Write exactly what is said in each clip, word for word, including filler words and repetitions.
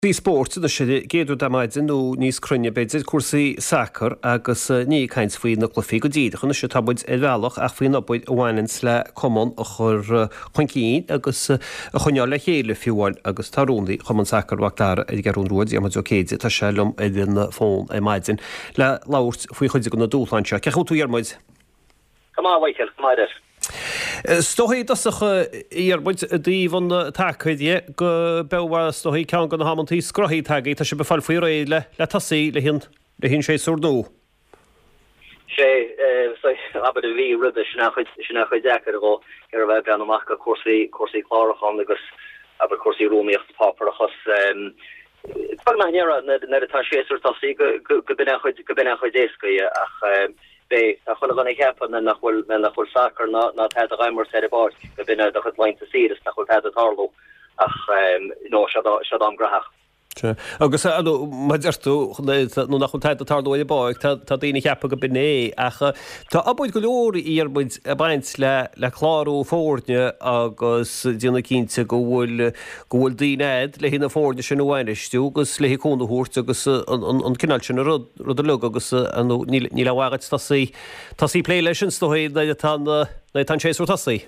Bhí sport na si géadú damáidin nó níos crunne beidir cuasaí sacr agus ní caint faoí na clufií go díad chuna se tabbaid i bhealach ach faoin opbaid bhhainins le common a chur chuincíín agus a chuneáil le chéile fiúháil agus tarúnaí chuman sacr bhachtara ag garún ruúid am céide tá selum i dna fón é maidin le láirt faoi chuide go na dúláinse. Ceú tú armid? Come Michael, come on. Stohí dasacha íarbuid a díomhan tacaidie go beha stohí cean go na hamantí scrothí tagaí tá se befall faoi réile le le tasaí le hin le hin sé súrdú. sé abad a bhí rud sinna chuid dechar go ar bheith gan amach go cuasaí cuasaí chlárachan agus aber cuasaí róíocht páparachas pag na neara na atá séúir tasaí go go bin chuid go bin chuid déiscaí ach Bé a cholle van ik heb en nach wel men nach saker na na het ruimer se bar go bin dat het lein te see is nach het tarlo ach no am grach. Agus maidirú nó nach chun teid a tardó i báig tá daoine cheappa go binné acha Tá abbaid go leorí íarbuid a baint le le chlárú fórne agus díonna cínte go bhfuil go bhfuil daoinead le hína fórne sin bhhainistú agus le híúna thuirt agus an cinál sin rud rud a lug agus ní le bhhagat tasaí tasaí plé leis sin stoid na tan séú tasaí.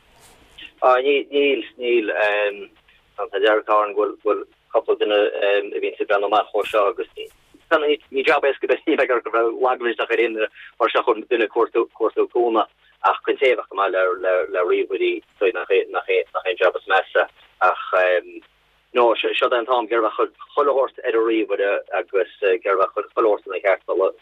Níl níl an dearán bhfuil couple dinne vin se brenn ma cho Augustin. Ni job es lagvis nach in war hun dunne kona ach kun tevach ma le ribudi nach nach nach ein job messe ach no an tam ger chollehort e ri agus ger chollort her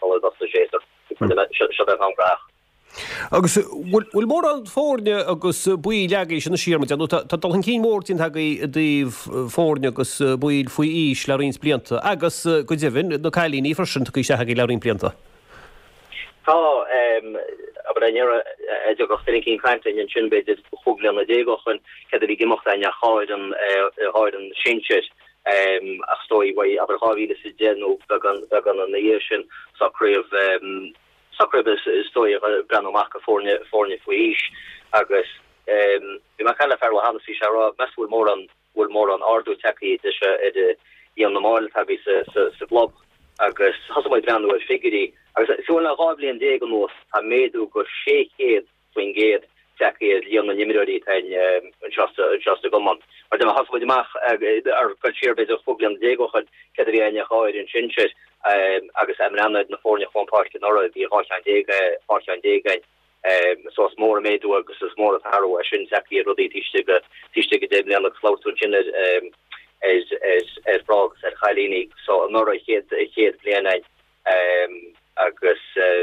an grach. Agus bhfuil mór an fórne agus buí leagaéis sin na siirrma tá dul an cí mórtín tagaí díomh fórne agus buil faoi ís le rins blianta agus go dibhann nó cailíní farsin go se le rin blianta. Tá aber go cin kainte in sinbe is choglen na dégochan ke í gimocht ein háid an háid an sinse ach stoi wai aber hávíle se genú gan an na sin saréh Sacrebus is stoi branomach forne forne fuiis agus vi ma kann fer han fi mes mor an mor an ardu teki de an normal tabi se blob agus has mai brand figuri so na rabli en de nos ha medu go séhéad swingéad teki an nimmerdi just just go man maar has maach er kultuur be fog an de go ke en chaid in sinse agus em an na fórne fan park nor die ha dé sos mór méú agus is mór a Har sin seki rudi tiige tiige dé an slausinnne is is is brog er chalínig so nor ché ché léin agus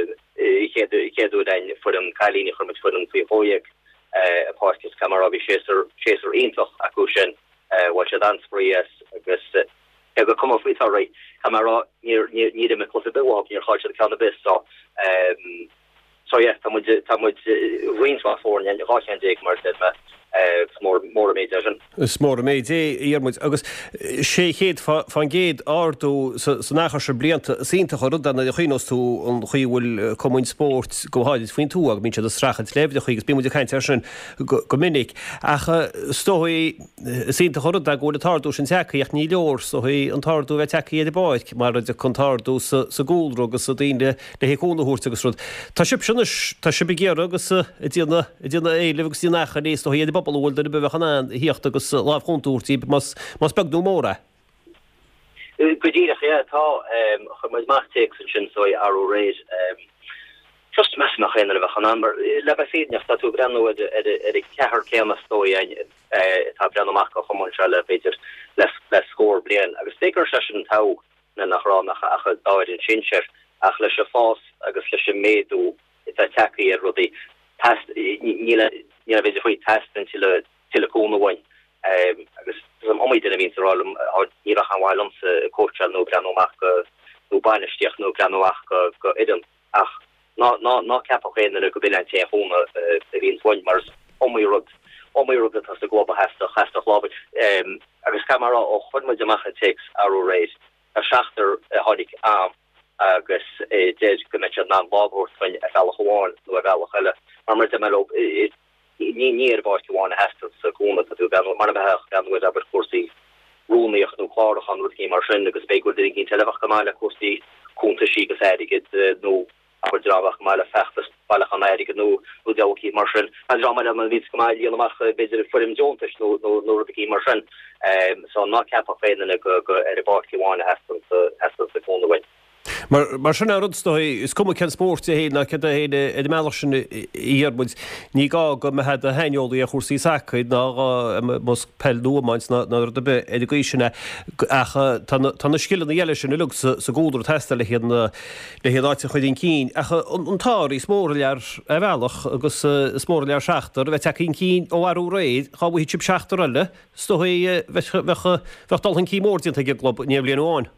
ché ein fu an chalínig chum fu an fi hoig a parkis kamera vi séser séser eintoch aku sin wat se danspree agus go kom of with right camera near near near me close be walk near hard cannabis so um so yeah tam tam wins war for and hard can take mar said ma more more mediation smór méid é íarmuid agus sé chéad fan géad ardú san nachar se blianta sínta chu rudan a chuos tú an chuhfuil común sport go háid faoin tú ag mín se a strachad lefde chugus bí muidir caiint sin go minic acha stóí sínta chu rud a ggóla tardú sin techaíocht ní leor so chuí an tardú bheith techaí iad báid mar a chutardú sa gúlrú agus a daine le héúnaút agus rud Tá sib sin tá si begéar agus dtíanana dtíanana é legus tí nachcha níos tó héad bhil de befchan hiocht agus láfhúirtí mas mas begú móra. Godíach tá chu mas máte sin soi aró réis just mes nach chéine le bhechan amber le féneach dat tú brenn er cehar céama stoi tá brenneach a chomon se le beidir les les scór blian agus stéker se ta na nachrá nach a dáid in sinir ach lei se fás agus lei se méú teí er rudi test níle ni vi foi testen til til kona wein agus som om den vin allm ni han walom se coach no granoach no banestiach no granoach go iden ach na na na cap go bin te home vin wein mars om rot om rot has de globe has has lo agus camera och chud me deach takes arrow race a schachter hodik am agus de go met na logor fan fall hoan no gal helle mar te me ní níor bá goháin heiste sa gúna a tú gan mar bheith gan aber cuasí rúnaíocht nó chláirchan ru í mar sin agus bé go ginn telefach go meile costí chunta sí go éige nó a drabach meile fechtas bailach an éige nó nó deí mar sin an dra an ví go meile amach beidir fuim Jones nó nó í mar sin so ná cap féin go go er barháine he he fónahain. Maar mar sin rudstoi is kom ken sport hé na ke héide e mechen íarbud ní ga go me het a heolí a chósí said ná mos pell domains na de be educationne tan skillen jelle sin lu sa goder teststel hé le hé dat chuidin kien ontar í smórlear a veilach agus smórlear seachtar we tekin kien ó arú réid cha hí chip seachtar alle sto dal hun kímórdin te glob neblian óin.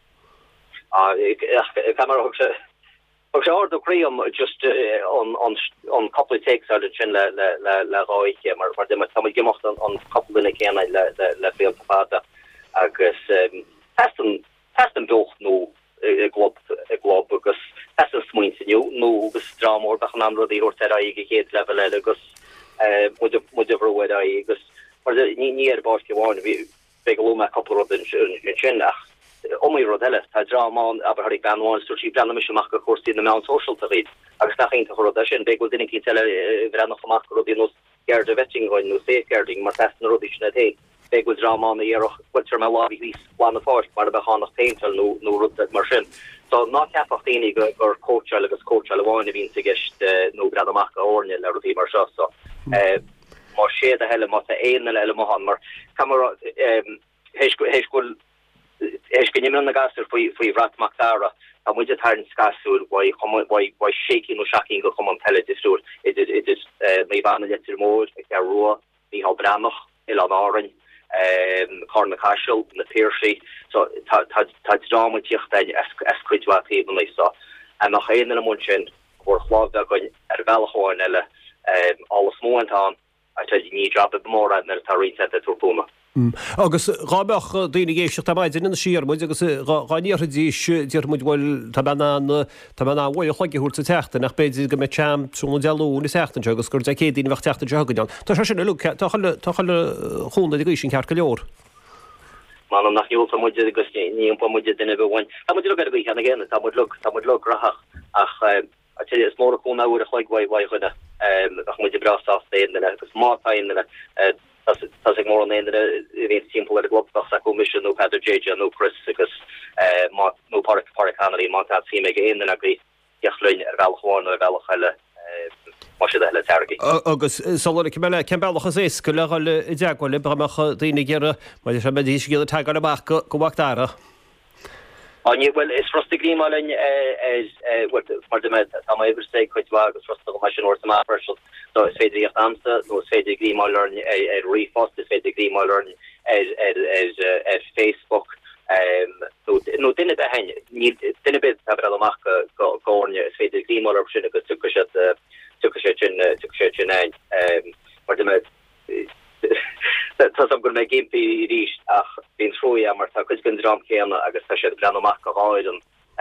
Camera orm just uh, on on on couple of takes out of chin le le le le roi mar mar dem tam gemocht on on couple in ken le le le veel fada agus um testen testen doch no glob glob agus testen smoin new no agus dramor ba an ro die or ter ige het level agus uh mo mo ro agus mar ni ni er bar gewan vi begelo me couple of in chin Omi rodelle tá draán aber har ik ben so si brenn mis mak chostí na Mount social te rid agus nach ein ro be go dinnig tell ver noch mak ro nos ger de wetting goin no safeguarding mar test ro net he be go draán eroch wat me la ví one for mar be han noch paintel no no ru mar sin so na capachténig gur coach agus coach aáin vín se gecht no grad mak orne le ro mar so mar sé a helle mat ein elle han mar kamera héskul Eis gan nimmen na gasir foi foi rat Mactara a mu haar skasúr wai wai wai shaking no shaking go kom an telediúr it it it is mé van letter mód ag der roa ní ha bramach il an árin kar na casual na Piercy so tá drama tíocht es cuiidwa pe lei so en nach hé an mun sin or chlá a goin er veilchoin elle alles mo aan a ní drop mór an er tar ri topuma. Agus rábeach daoine géisiocht maidid in sír muid agus gáíar díos díar muid bhfuil tá bhil chuigiúirta teachta nach beidir go me team trú deú na seachtain agus gur cédíine bheith teachta degaán. Tá sin lu chaile chúna go sin cear go leor. Má nach jóta mu agus ní pa mu duine bhhain. Tá mu go go chena ggéine tá lu tá mu lu raach ach is mór chuna úair a chuighaid bhaid chuide ach mu brastá féine agus mátáine tas ik mor an een simpel de globach sa commission no Peter J no Chris agus no park park Canary Mont si me in a gri jachlein er wel gewoon er wel gelle hele tergi. Agus sol ik me ken bellchas is go le deagwal bramach déine gere maar sem dí gé tag an bach go wachtara. An je well is frost griemalin is wat mar de met am ever say quite wa frost machine or some special so is féidir amsa no féidir griemal learn e refost is féidir griemal learn as as as Facebook um no no dinne be hen ni dinne bit have allach go gorne is féidir griemal option go tuket tuket tuket um mar de met dat am go me game ri ach bin troja mar kun dram kena agus se brenn mak haiden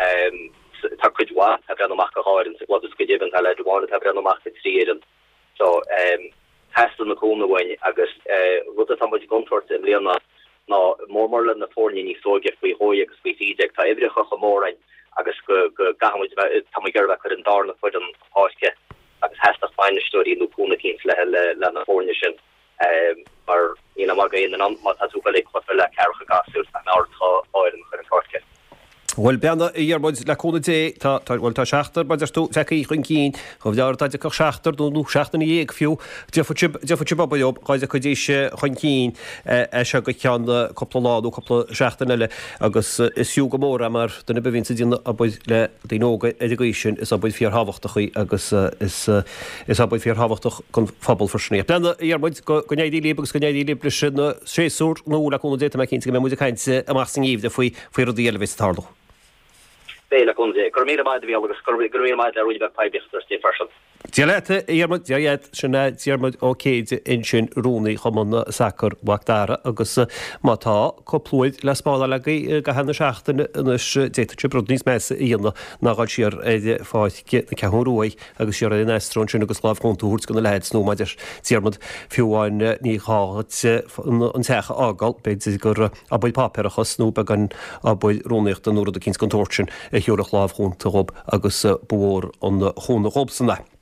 ta kuwa ha brenn mak haiden wat is gogiven ha le ha brenn mak trieden so testel na kona wein agus wat am gontort in lena na mormorlen na forni ní soge fo hoi agus vi ide ta ibre chomórein agus go go ga tam gerve chu an darna fu an háke agus he a feine story no kona kins le le na forni sin mar in mag in an mat le le karcha gasú an á áilen chu an torke. Well beanna íarbud le cóna dé bhfuil tá seachtar beidir tú feí chun cín go bhdeir taidir go seachtar dúnú seachtain na dhéag fiú defa bob gáide chu déise chun cín se go ceanna coppla láú coppla seachtain eile agus isú go mór mar duna bhín dína a le daóga education is a buid fíor hábhachtta chuí agus is a buid fíor hábhachtach chun fabal forsné. Beanna íarbud go néidí lébagus go néidí libre sinna séúr nó le cóna déta me cinnta mé muidir caiinte amach san íomh de faoi faoi rodíile vis tarlach. Bela kon ze, Cormira maid vi agus Cormira maid a ruibe paibichters die farsen. Dialete iarmod diaet sinna diarmod ó céide in sin rúnaí chumna sacr wachtara agus mátá coplúid le spála le go hena seachtain inis déite brudníos measa íonna nágáil siar éide fáice na ceúróid agus siar in estrón sin agus láh chuntúirt gona leid nó maidir diarmod fiúháin ní cháhat an techa ágal beidir gur a buid páperachas nó be gan a buid rónaíocht an úra a cins contortin a hiúrach láh chunta rob agus bór an chuna robsanna.